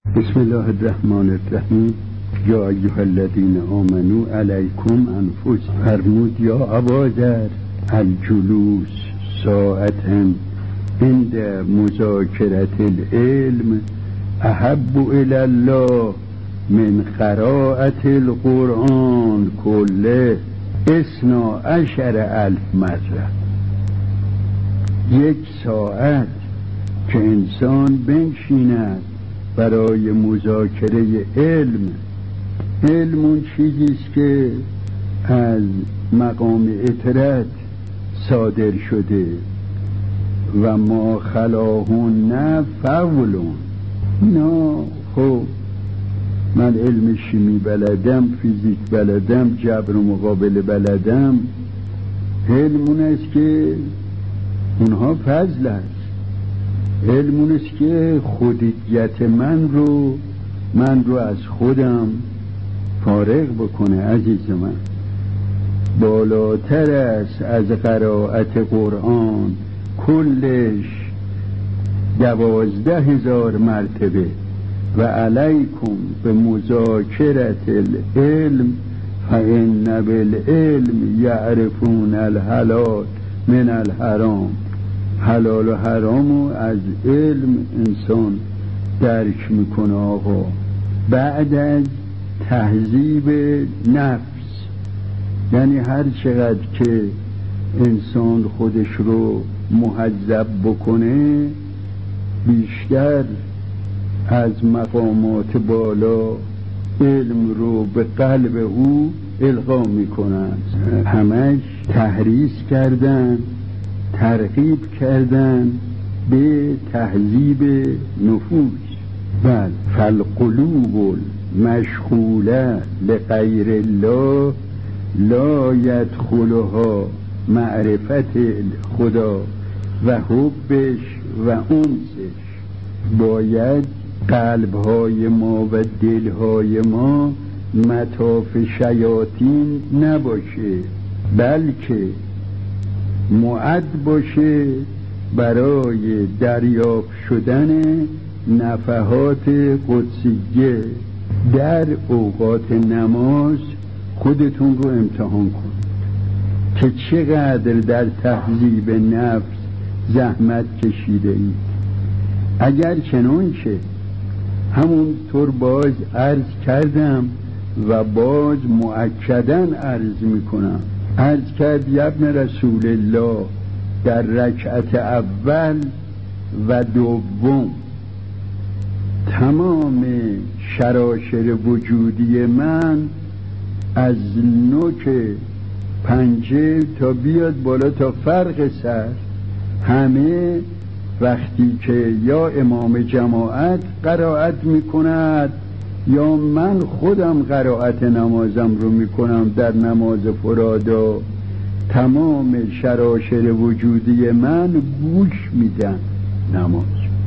بسم الله الرحمن الرحیم. یا ایها الذین آمنوا علیکم انفس، فرمود یا ابادر الجلوس ساعتا عند مذاکرة العلم احب الی الله من قراءة القرآن کله 12,000 مرة. 1 ساعت که انسان بنشیند برای مذاکره علم اون چیزیست که از مقام اطرت صادر شده و ما خلاهن فولون. نه خب من علم شیمی بلدم، فیزیک بلدم، جبر و مقابله بلدم. علم اون است که اونها فضل است. علم اون است که خودیت من رو از خودم فارغ بکنه. عزیز من، بالاتر است از قرائت قرآن، کلش 12,000 مرتبه. و علیکم به مذاکرة العلم فإن بالعلم یعرفون الحلال من الحرام. حلال و حرامو از علم انسان درک میکنه. آقا بعد از تهذیب نفس، یعنی هر چقدر که انسان خودش رو مهذب بکنه بیشتر از مقامات بالا علم رو به قلب او القا میکنند. همش تحریض کردن، ترغیب کردن به تهذیب نفوس. بل فالقلوب مشغوله لغیر الله لا یدخلها معرفت خدا و حبش و انسش. باید قلبهای ما و دلهای ما مطاف شیاطین نباشه، بلکه معد باشه برای دریافت شدن نفحات قدسیه. در اوقات نماز خودتون رو امتحان کن که چقدر در تهذیب نفس زحمت کشیده اید. اگر چنانچه همونطور باز عرض کردم و باز مؤکداً عرض میکنم، عرض کرد ابن رسول الله در رکعت اول و دوم تمام شراشر وجودی من از نوک پنجه تا بیاد بالا تا فرق سر، همه وقتی که یا امام جماعت قرائت میکند یا من خودم قرائت نمازم رو میکنم در نماز فرادا، تمام شراشر وجودی من گوش میدن نماز.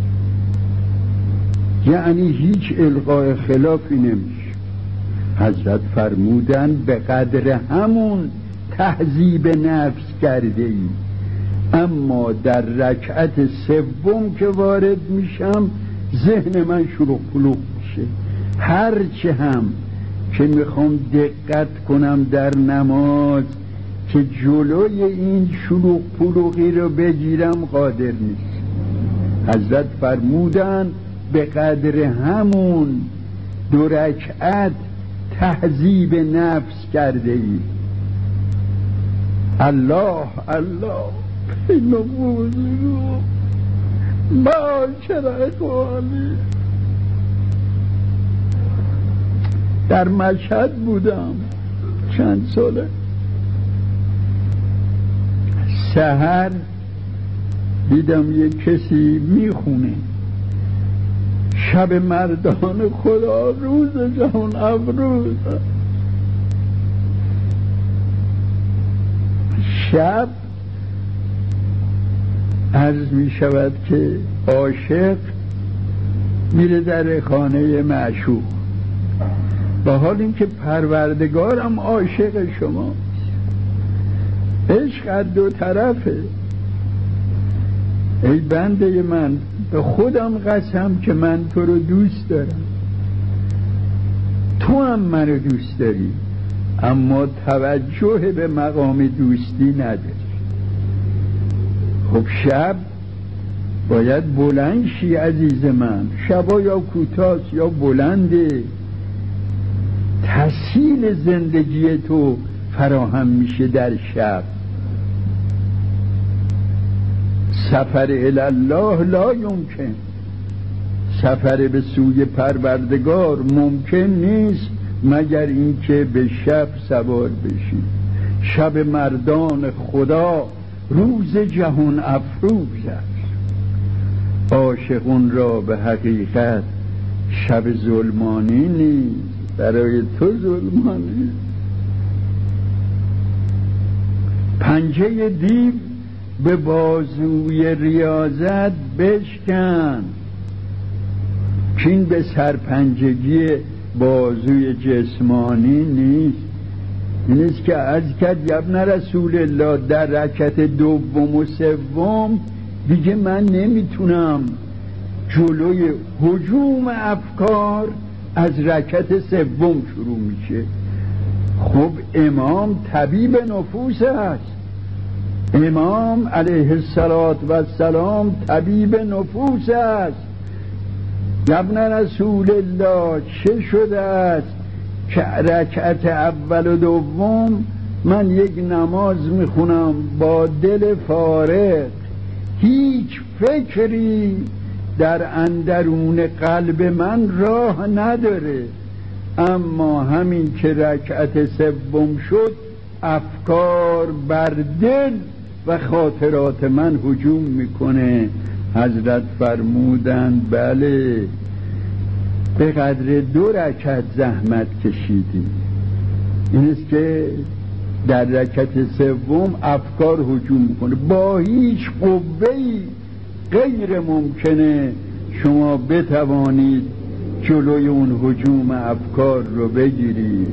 یعنی هیچ القاء خلافی نمیشه. حضرت فرمودن به قدر همون تهذیب نفس کرده ای، اما در رکعت سوم که وارد میشم ذهن من شلوغ پلوغ میشه. هرچه هم که میخوام دقت کنم در نماز که جلوی این شلوغ پلوغی رو بگیرم قادر نیست. حضرت فرمودن به قدر همون 2 رکعت تهذیب نفس کرده ای. الله الله اینو بودو معاشر اخوانی. در مشهد بودم چند ساله. سحر دیدم یک کسی میخونه شب مردان خدا روز جهان افروز. شب عرض می شود که عاشق میره در خانه معشوق، با حال اینکه پروردگارم عاشق شما. عشق از 2 طرفه. ای بنده من به خودم قسم که من تو رو دوست دارم، تو هم منو دوست داری، اما توجه به مقام دوستی نداری. خب شب باید بلند شی عزیز من، شبا یا کوتاه یا بلنده، تسهیل زندگی تو فراهم میشه در شب. سفر الله لا یمکن، سفر به سوی پروردگار ممکن نیست مگر اینکه به شب سوار بشی. شب مردان خدا روز جهان افروز است، عاشقون را به حقیقت شب ظلمانی نیست، برای تو ظلمانی. پنجه دیو به بازوی ریاضت بشکن، چین به سرپنجگی بازوی جسمانی نیست. این است که عرض کرد ابن رسول الله در رکعت دوم و سوم دیگه من نمیتونم، جلوی هجوم افکار از رکعت سوم شروع میشه. خب امام طبیب نفوس است، امام علیه السلام طبیب نفوس است. ابن رسول الله چه شده است که رکعت اول و دوم من یک نماز میخونم با دل فارغ، هیچ فکری در اندرون قلب من راه نداره، اما همین که رکعت سوم شد افکار بر دل و خاطرات من هجوم میکنه. حضرت فرمودند بله به قدر 2 رکعت زحمت کشیدیم. این است که در رکعت سوم افکار هجوم میکنه، با هیچ قوه‌ای غیر ممکنه شما بتوانید جلوی اون هجوم افکار رو بگیرید.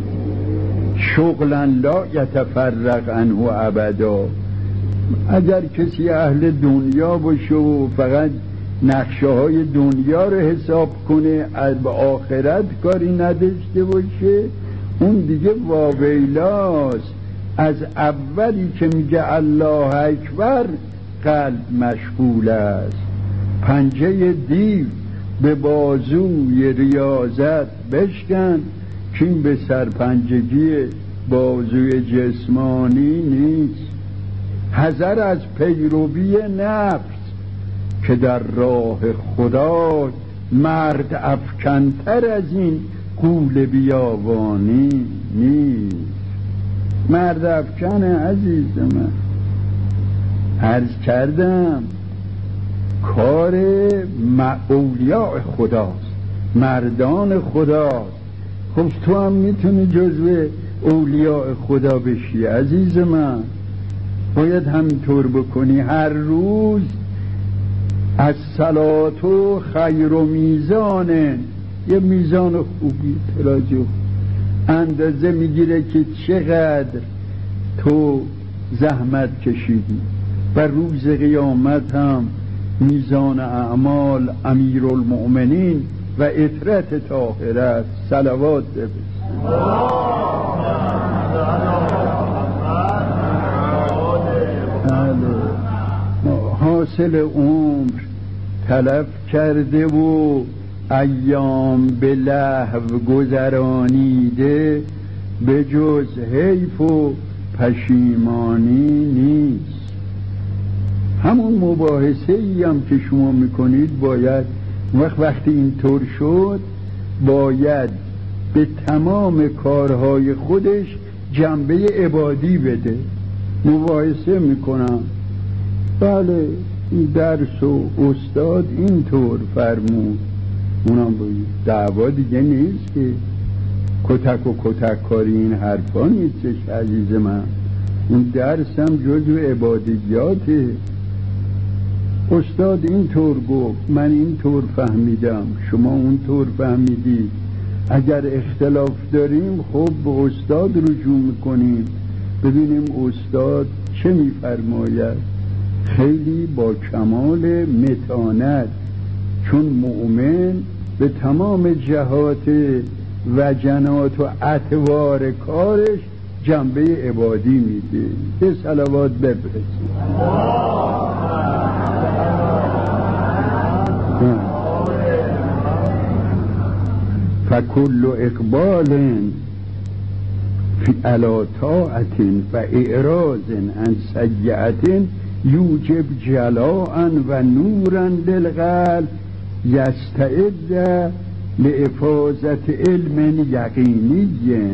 شغلا لا یتفرق عنه ابدا. اگر کسی اهل دنیا باشه و فقط نقشه های دنیا رو حساب کنه، از به آخرت کاری نداشته باشه، اون دیگه واویلاست. از اولی که میگه الله اکبر قلب مشغول است. پنجه دیو به بازوی ریاضت بشکن، چین به سرپنجگی بازوی جسمانی نیست. حذر از پیروی نفس که در راه خدا مرد افکنتر از این غول بیابانی نیست. مرد افکنه عزیز من، عرض کردم کار اولیاء خداست، مردان خداست. خب تو هم میتونی جزو اولیاء خدا بشی عزیز من، باید همینطور بکنی. هر روز از صلاتو خیر و میزانه، یه میزان خوبی توجه اندازه میگیره که چقدر تو زحمت کشیدی. و روز قیامت هم میزان اعمال امیرالمؤمنین و اطرت طاهرت صلوات بفرست. حاصل عمر تلف کرده و ایام به لهو گذرانیده، به جز حیف و پشیمانی نیست. همون مباحثه ای هم که شما میکنید باید وقتی اینطور شد باید به تمام کارهای خودش جنبه عبادی بده. مباحثه میکنم بله این درس و استاد اینطور فرمود، اونم باید دعوا دیگه نیست که کتک و کتک کاری این حرفا نیستش عزیز من. این درس هم جزو عبادیاته. استاد اینطور گفت، من اینطور فهمیدم، شما اونطور فهمیدید. اگر اختلاف داریم خب به استاد رجوع میکنیم ببینیم استاد چه میفرماید. خیلی با کمال متانت چون مؤمن به تمام جهات و جنات و اطوار کارش جنبه عبادی میده. یه صلوات بفرستید. فکل اقبال فی علی طاعت و اعراض عن سیئة یوجب جلاء و نورا للقلب یستعد لافاظت علم یقینی.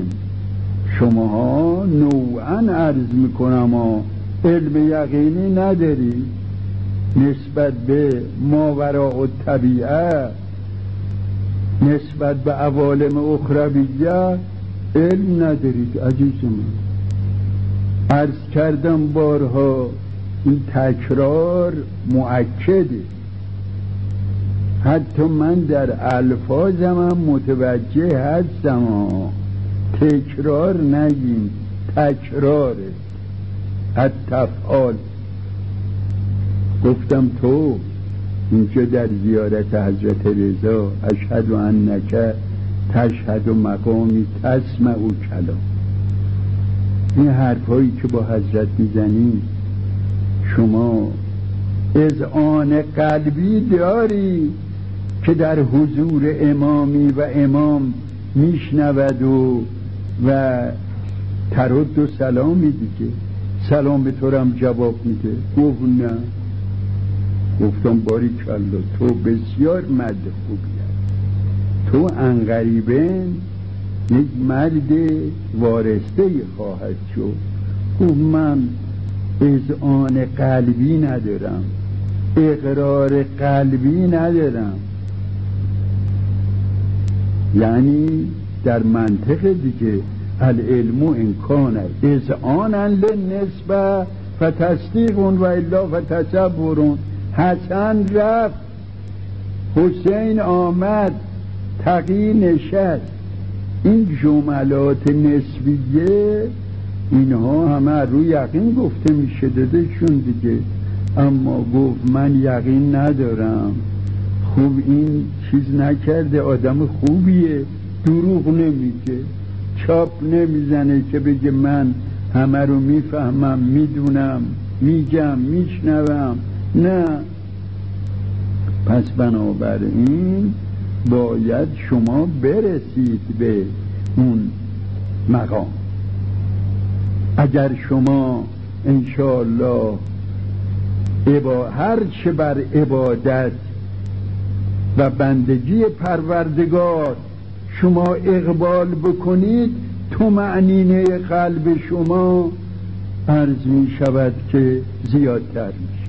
شماها نوعا عرض میکنم علم یقینی نداری نسبت به ماوراء الطبیعه، نسبت به عوالم اخرویه علم ندارید عزیز من. عرض کردم بارها این تکرار مؤکده. حتی من در الفاظم هم متوجه هستم تکرار نگیم، تکراره. التفعال گفتم تو اینجا در زیارت حضرت رضا اشهد انک تشهد مقامی تسمع کلام، این حرفایی که با حضرت میزنی شما اذعان قلبی داری که در حضور امامی و امام میشنود و ترد و سلامی دیگه، سلام به تو هم جواب میده. گفت نه. گفتم باریکالله تو بسیار مرد خوبی هست، تو عنقریباً یک مرد وارسته خواهد شد. گفت من اذعان قلبی ندارم، اقرار قلبی ندارم. یعنی در منطق دیگه العلم امکان اذعانا للنسبه فتصدیق و الا فتصور. حسن رفت، حسین آمد، تقی نشست. این جملات نسبیه اینها همه روی یقین گفته میشه دادشون دیگه. اما گفت من یقین ندارم. خوب این چیز نکرده، آدم خوبیه، دروغ نمیگه، چاپ نمیزنه که بگه من همه رو میفهمم، میدونم، میگم، میشنوم. نه. پس بنابراین باید شما برسید به اون مقام. اگر شما انشاءالله هر چه بر عبادت و بندگی پروردگار شما اقبال بکنید، طمأنینه قلب شما عرض می شود که زیادتر میشه.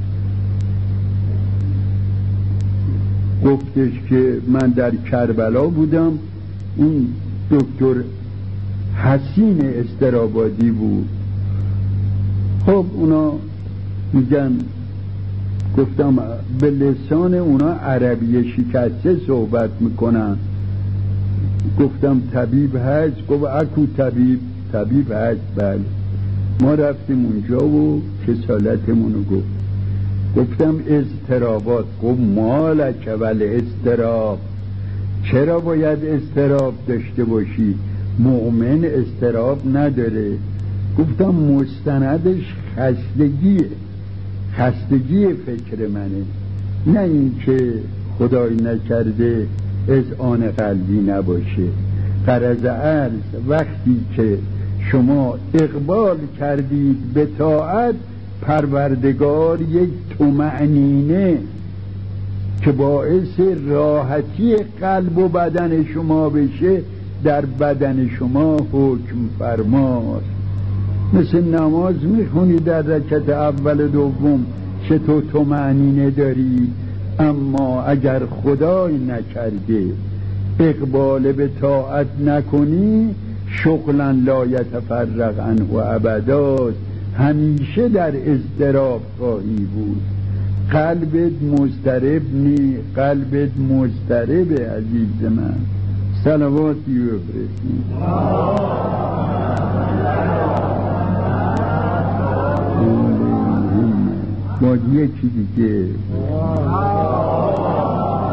گفتش که من در کربلا بودم، اون دکتر حسین استرابادی بود. خب اونا میگن، گفتم به لسان اونا عربی شکسته صحبت میکنن. گفتم طبیب هست؟ گفت اکو طبیب هست. بله. ما رفتیم اونجا و کسالتمونو گفتم اضطرابات. گفت مالک ول اضطراب، چرا باید اضطراب داشته باشی؟ مؤمن اضطراب نداره. گفتم مستندش خستگی فکر منه، نه این که خدای نکرده اذعان قلبی نباشه. غرض عرض وقتی که شما اقبال کردید به طاعت پروردگار، یک طمأنینه که باعث راحتی قلب و بدن شما بشه در بدن شما حکم فرماست. مثل نماز میخونی در رکعت اول دوم چطور طمأنینه داری، اما اگر خدای نکرده اقبال به طاعت نکنی شغلا لا یتفرق عنه ابدا، همیشه در اضطراب خواهی بود. قلبت مضطرب نی، قلبت مضطربه عزیز من. صلواتی بفرستید. با یکی دیگه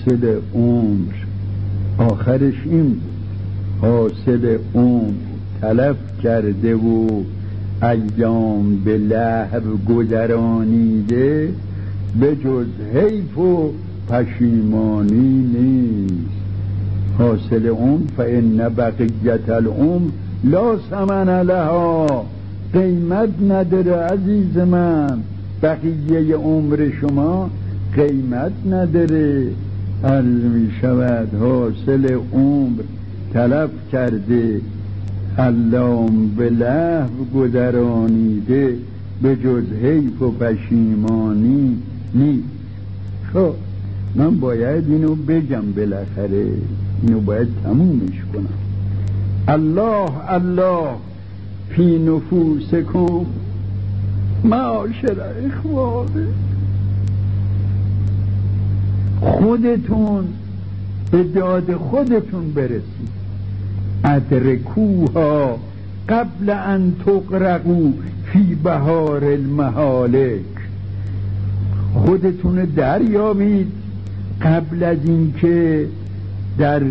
حاصل عمر آخرش این بود، حاصل عمر تلف کرده و ایام به لهو گذرانیده، به جز حیف و پشیمانی نیست. حاصل عمر فإن بقیت العمر لا ثمن لها، قیمت نداره عزیز من، بقیه عمر شما قیمت نداره. عرض می شود حاصل عمر تلف کرده، ایام به لهو گذرانیده، به جز حیف و پشیمانی نیست. خب من باید اینو بگم، بالاخره اینو باید تمومش کنم. الله الله فی نفوسکم معاشر اخوانه، خودتون به داد خودتون برسید. ادرکوها قبل ان تغرقوا فی بحار المهالک، خودتون دریابید قبل از اینکه در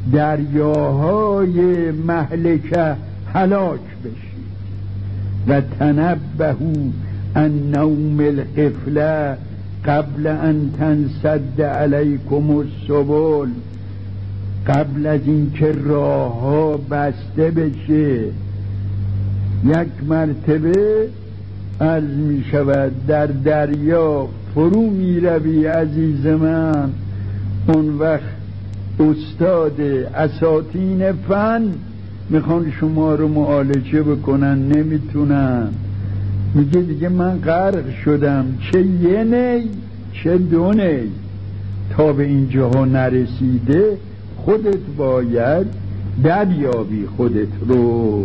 دریاهای مهلکه هلاک بشید. و تنبهوا عن نوم الغفله قبل ان تنسد علیکم السبل، قبل از اینکه راه ها بسته بشه. یک مرتبه عرض می شود در دریا فرو می روی عزیز من، اون وقت استاد اساطین فن میخوان شما رو معالجه بکنن، نمیتونن. میگه دیگه من غرق شدم، چه یه نی چه دو نی، تا به اینجاها نرسیده خودت باید دریابی خودت رو.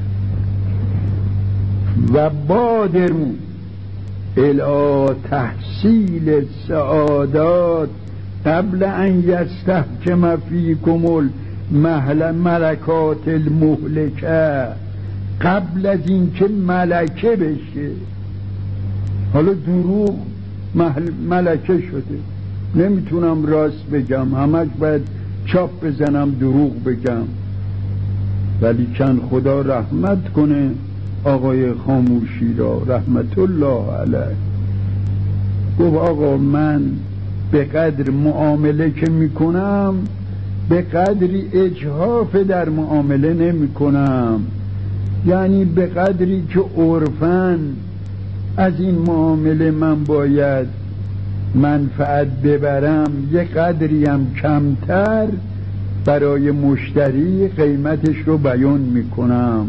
و بادرو الی تحصیل السعادات قبل ان یستحکم فیکم الملکات المهلکه، قبل از اینکه ملکه بشه. حالا دروغ ملکه شده، نمیتونم راست بگم، همش باید چاپ بزنم دروغ بگم. ولی چند خدا رحمت کنه آقای خاموشی را رحمت الله علیه، گفت آقا من به قدر معامله که میکنم به قدری اجحاف در معامله نمی کنم، یعنی به قدری که عرفاً از این معامله من باید منفعت ببرم، یه قدری هم کمتر برای مشتری قیمتش رو بیان میکنم.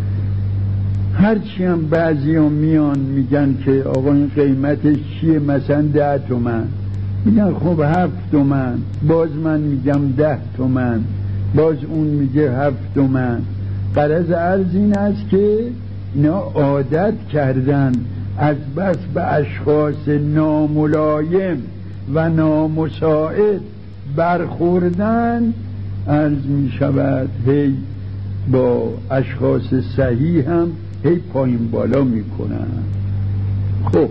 هرچی هم بعضی هم میان میگن که آقا این قیمتش چیه، مثلا 10 تومن، میگن خب 7 تومن، باز من میگم 10 تومن، باز اون میگه 7 تومن. غرض عرض این است که اینا عادت کردن از بس به اشخاص ناملایم و نامساعد برخوردن، عرض می شود هی با اشخاص صحیح هم هی پایین بالا می کنن. خب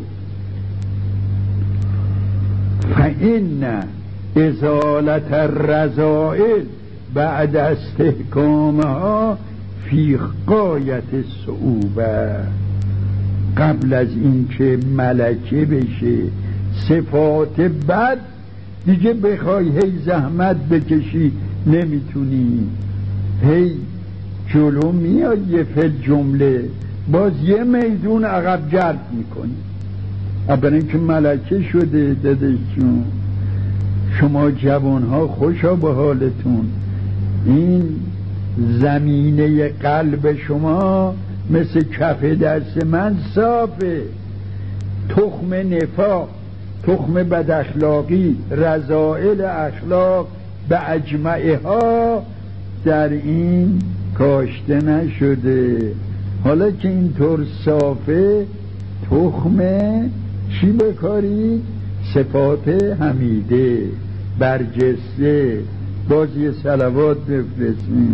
فإن ازالت الرذائل بعد استحکامها فی غایت الصعوبه، قبل از اینکه ملکه بشه صفات بد دیگه بخوای هی زحمت بکشی نمیتونی، هی جلو میاد یه فل جمله باز یه میدون عقب جرد میکنی. برای اینکه ملکه شده دادشون. شما جوانها خوشا به حالتون، این زمینه قلب شما مثل کف دست من صافه. تخم نفاق، تخم بد اخلاقی، رذائل اخلاق به اجمعه ها در این کاشته نشده. حالا که اینطور صافه، تخم چی بکارید؟ صفات حمیده برجسته. باز یه صلوات بفرستیم.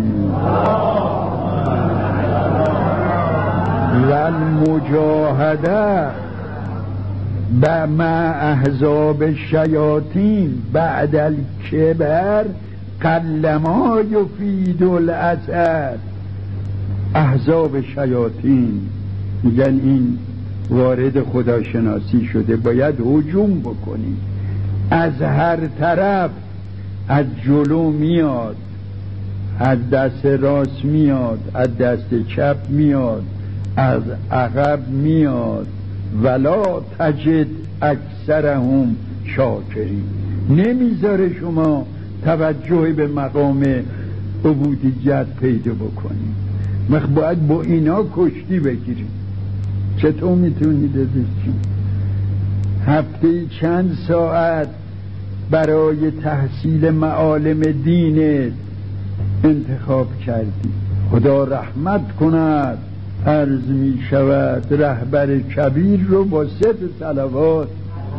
و المجاهده و مع احزاب شیاطین بعد الکبر قلما یفید الاثر. احزاب شیاطین میگن این وارد خداشناسی شده، باید هجوم بکنی. از هر طرف، از جلو میاد، از دست راست میاد، از دست چپ میاد، از عقب میاد. ولا تجد اکثرهم شاکرین. نمیذاره شما توجه به مقام عبودیت پیدا بکنید. باید با اینا کشتی بگیرید. چطور میتونید ازشون هفته چند ساعت برای تحصیل معالم دینت انتخاب کردی؟ خدا رحمت کند. عرض می شود رهبر کبیر رو با 3 صلوات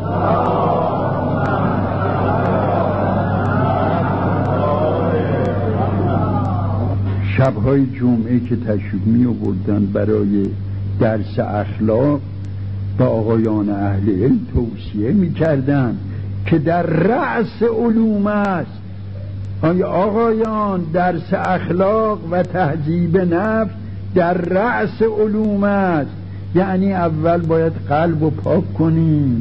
شبهای جمعه که تشریف می آوردن برای درس اخلاق با آقایان اهل علم توصیه می کردن که در رأس علوم است. آقایان، درس اخلاق و تهذیب نفس در رأس علوم است. یعنی اول باید قلب رو پاک کنیم،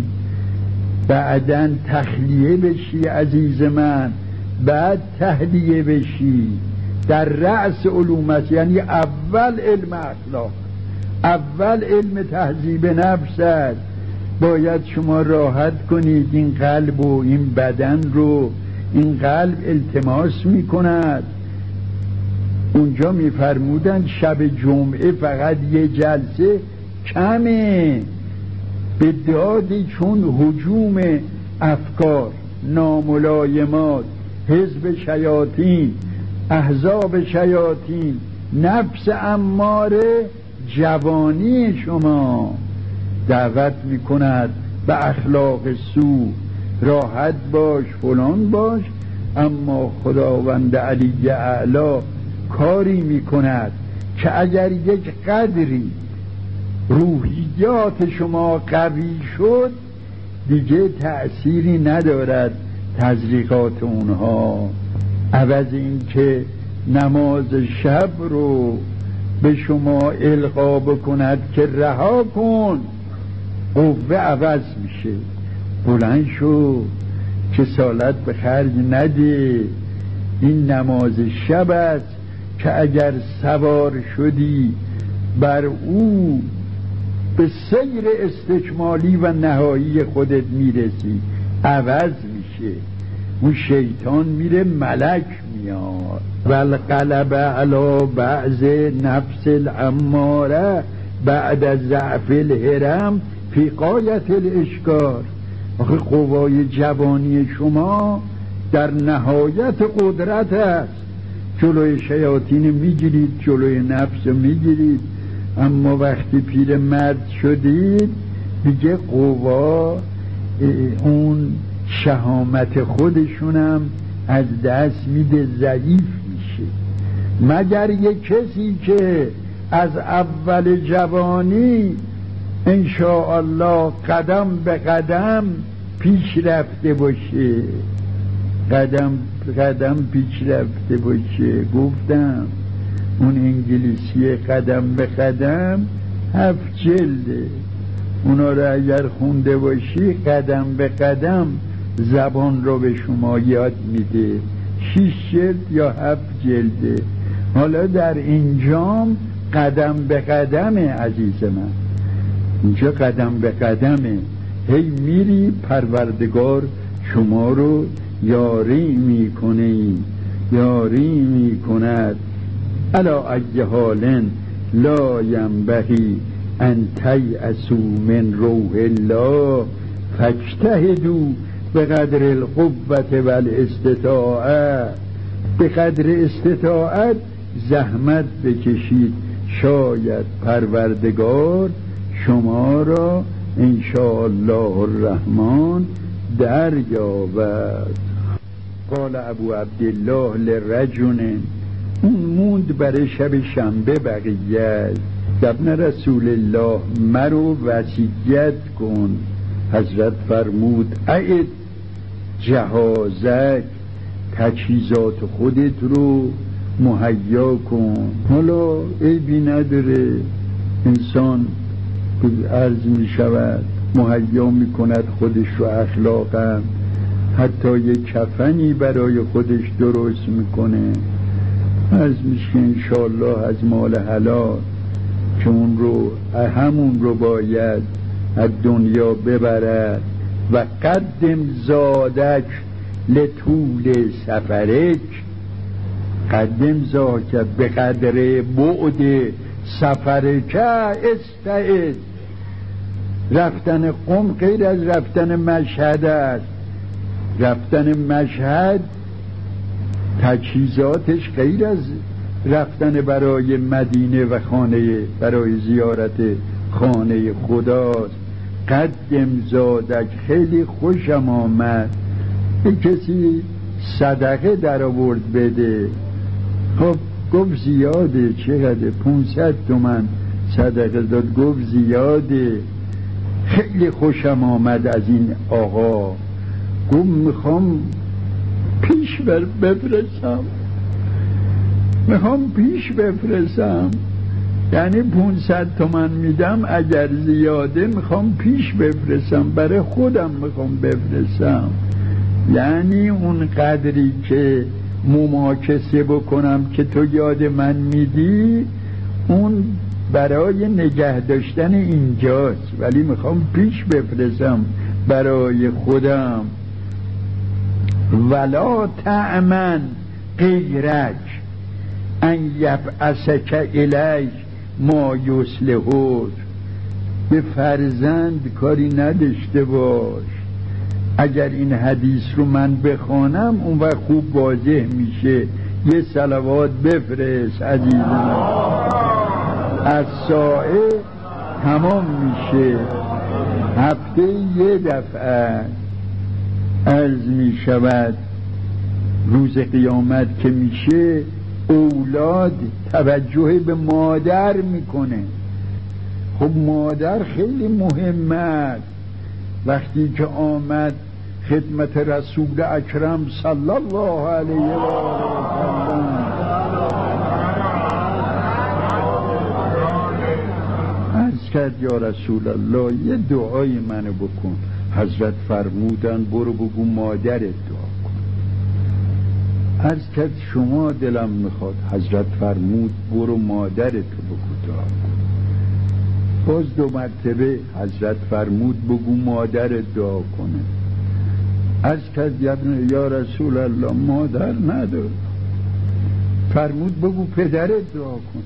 بعداً تخلیه بشی عزیز من، بعد تهدیه بشی. در رأس علوم است، یعنی اول علم اخلاق، اول علم تهذیب نفس است. باید شما راحت کنید این قلب و این بدن رو. این قلب التماس می کند. اونجا می فرمودن شب جمعه فقط یه جلسه کمه، به دادی چون هجوم افکار، ناملایمات، حزب شیاطین، احزاب شیاطین، نفس اماره جوانی شما دعوت می کند به اخلاق سو. راحت باش، فلان باش، اما خداوند علی اعلی کاری می کند که اگر یک قدری روحیات شما قوی شد دیگه تأثیری ندارد تزریقات اونها. عوض این که نماز شب رو به شما القا بکند که رها کن، قوه عوض میشه. بلند شو، کسالت به خرج نده. این نماز شب است که اگر سوار شدی بر او به سیر استکمالی و نهایی خودت میرسی، عوض میشه. اون شیطان میره، ملک میاد. والقلب علی بعض نفس الاماره بعد از ضعف الهرم فی غایت الاشکار. آخه قوای جوانی شما در نهایت قدرت است. جلوی شیاطین میگیرید، جلوی نفس میگیرید، اما وقتی پیر مرد شدید دیگه قوا اون شهامت خودشونم از دست میده، ضعیف میشه. مگر یک کسی که از اول جوانی انشاءالله قدم به قدم پیش رفته باشه، قدم به قدم پیش رفته باشه. گفتم اون انگلیسی قدم به قدم 7 جلده، اونا رو اگر خونده باشی قدم به قدم زبان رو به شما یاد میده. 6 جلد یا 7 جلده. حالا در اینجام قدم به قدمه عزیز من، اینجا قدم به قدمه. هی میری، پروردگار شما رو یاری میکنه، یاری میکند. الا ای حال لا ینبغی ان تیأسوا من روح الله فاجتهدوا بقدر القوة والاستطاعة. به قدر استطاعت زحمت بکشید، شاید پروردگار شما را انشاءالله الرحمن دریابد. قال ابو عبدالله لرجل، اون موند برای شب شنبه بقیه ابن رسول الله مرو وصیت کن حضرت فرمود اعد جهازک، تجهیزات خودت رو مهیا کن. حالا عیبی نداره انسان عرض می شود مهیا می کند خودش رو، اخلاقا حتی یک کفنی برای خودش درست میکنه، عرض میشه انشاءالله از مال حلال که اون رو همون رو باید از دنیا ببرد. و قدم زادک لطول سفرک، قدم زادک به قدر بعد سفرک استعد. رفتن قم غیر از رفتن مشهد است. رفتن مشهد تجهیزاتش غیر از رفتن برای مدینه و خانه، برای زیارت خانه خداست. قدم زادک، خیلی خوشم آمد یک کسی صدقه در آورد بده. خب گفت زیاده، چقدر؟ 500 تومن صدقه داد. گفت زیاده. خیلی خوشم آمد از این آقا. گفت میخوام پیش بفرستم، میخوام پیش بفرستم، یعنی 500 تومن میدم، اگر زیاده میخوام پیش بفرستم، برای خودم میخوام بفرستم. یعنی اون قدری که مماکسه بکنم که تو یاد من میدی، اون برای نگه داشتن اینجاست، ولی میخوام پیش بفرستم برای خودم. ولا تأمن غیرک ان یبعثک الیک ما یصلحک. به فرزند کاری نداشته باش. اگر این حدیث رو من بخوانم اون وقت خوب واضح میشه. یه صلوات بفرست عزیزم، از ساعه تمام میشه. هفته یه دفعه عرض میشود روز قیامت که میشه، اولاد توجه به مادر میکنه. خب مادر خیلی مهم است. وقتی که آمد خدمت رسول اکرم صلی الله علیه و سلم، عرض کرد یا رسول الله یه دعای منو بکن. حضرت فرمودن برو بگو مادرت دعا کن. عرض کرد شما دلم میخواد. حضرت فرمود برو مادرت بگو دعا کن. باز 2 مرتبه حضرت فرمود بگو مادرت دعا کنه. عرض کرد یا رسول الله مادر ندارم. فرمود بگو پدرت دعا کن.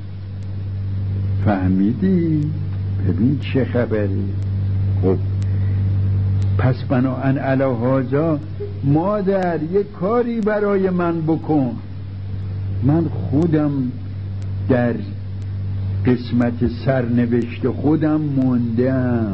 فهمیدی؟ ببین چه خبری. خب پس بناهن علی هذا مادر یک کاری برای من بکن. من خودم در قسمت سرنوشت خودم موندم.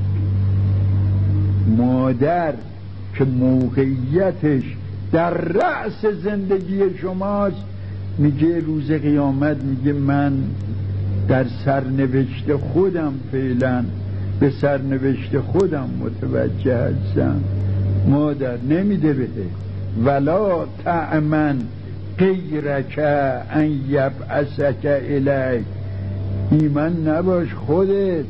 مادر که موقعیتش در رأس زندگی شماست، میگه روز قیامت میگه من در سرنوشت خودم فعلا به سرنوشت خودم متوجه هستم. مادر نمیده بده. ولا تأمن غیرک ان یبعثک الیک. ایمن نباش خودت.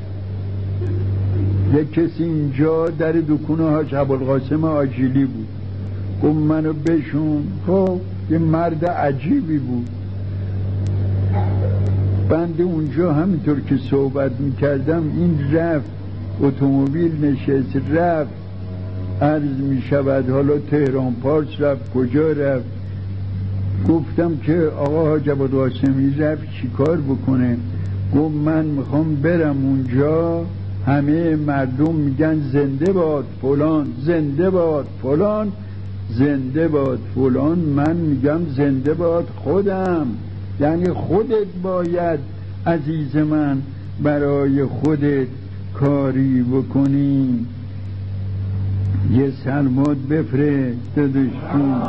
یک کسی اینجا در دکون حاج ابوالقاسم آجیلی بود، گفت منو بشون. خب یه مرد عجیبی بود. بنده اونجا همینطور که صحبت میکردم این رفت اتومبیل نشست رفت. عرض میشود حالا تهران پارس رفت کجا رفت. گفتم که آقا حاج ابوالقاسمی رفت چیکار بکنه؟ گفت من میخوام برم اونجا همه مردم میگن زنده باد فلان، زنده باد فلان، زنده باد فلان. من میگم زنده باد خودم. یعنی خودت باید عزیز من برای خودت کاری بکنی. یه سلمات بفرست داداشون.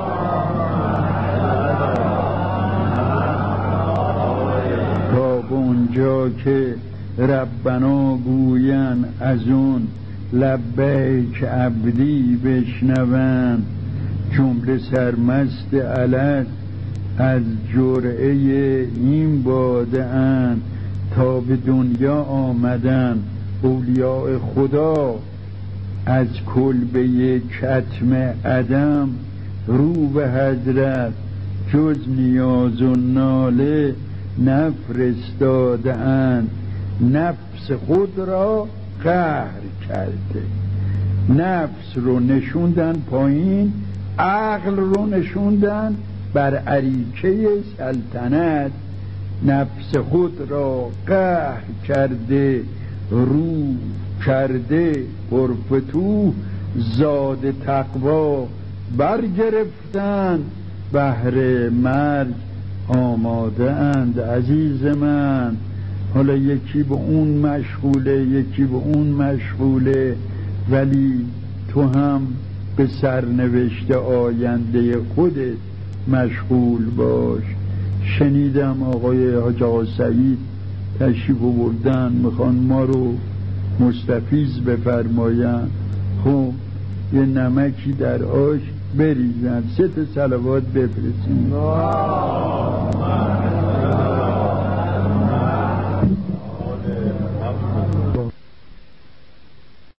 تا اونجا که ربنا گوین از اون لبیک عبدی بشنوند، جمله سرمست علت از جرعه این باده اند. تا به دنیا آمدن اولیاء خدا از کلبه کتم عدم، رو به حضرت جز نیاز و ناله نفرستاده اند. نفس خود را قهر کرده، نفس رو نشوندن پایین، عقل رو نشوندن بر اریکه سلطنت. نفس خود را قهر کرده، رو کرده پرفتوح، زاد تقوا برگرفتند، بهر مرگ آماده اند. عزیز من، حالا یکی به اون مشغوله، یکی به اون مشغوله، ولی تو هم به سرنوشت آینده خودت مشغول باش. شنیدم آقای حاج آقا سعید تشریف بردن، میخوان ما رو مستفیض بفرماین. خب یه نمکی در آش بریزن، 3 صلوات بفرستیم.